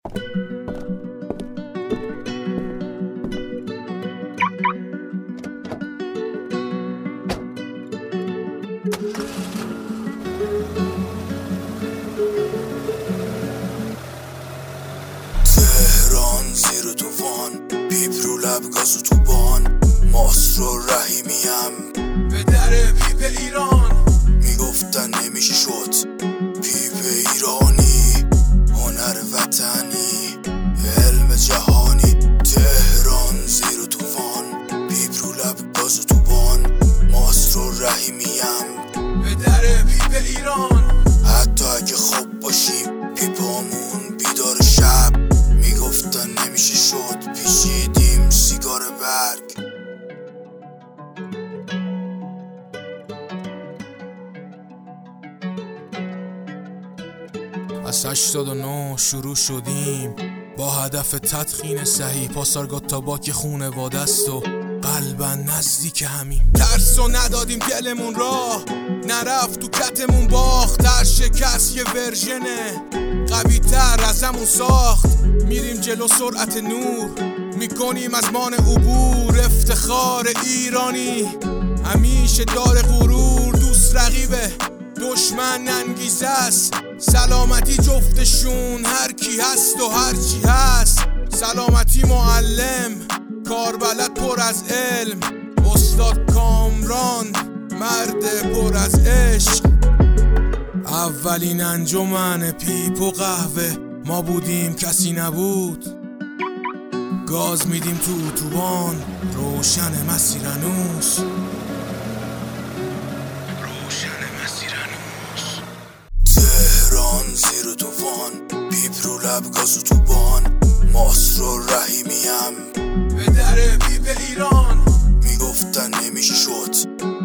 تهران زیر طوفان، پیپ رو لب گاز و توبان، ماسترو رحیمیم به در پیپ ایران. میگفتن نمیشه شد پیپ ایرانی، هنر وطنی، علم جهانی. تهران زیر طوفان، پیپ رو لب گاز و توبان، ماسترو رحیمیم به در پیپ ایران. حتی اگه خوب باشیم پیپامون بیدار شب، میگفتن نمیشه شد پیچیدیم سیگار برگ. از 89 شروع شدیم با هدف تدخین صحیح، پاسارگاد تا باک خونواده است و قلبا نزدیک همین. ترس و ندادیم دلمون راه، نرفت تو کتمون باخت. هر شکست یه ورژنه قوی تر ازمون ساخت. میریم جلو سرعت نور، میکنیم از مان عبور. افتخار ایرانی همیشه داره غرور، دوست رقیبه دشمن انگیزه است. سلامتی جفتشون هر کی هست و هر چی هست. سلامتی معلم، کار بلد پر از علم، استاد کامران مرد پر از عشق. اولین انجمن پیپ و قهوه ما بودیم کسی نبود. گاز میدیم تو اتوبان، روشن مسیر هنوز. تهران زیر طوفان، پیپ رو لب گاز و توبان، ماسترو رحیمیم به در پیپ ایران. میگفتن نمیشه شد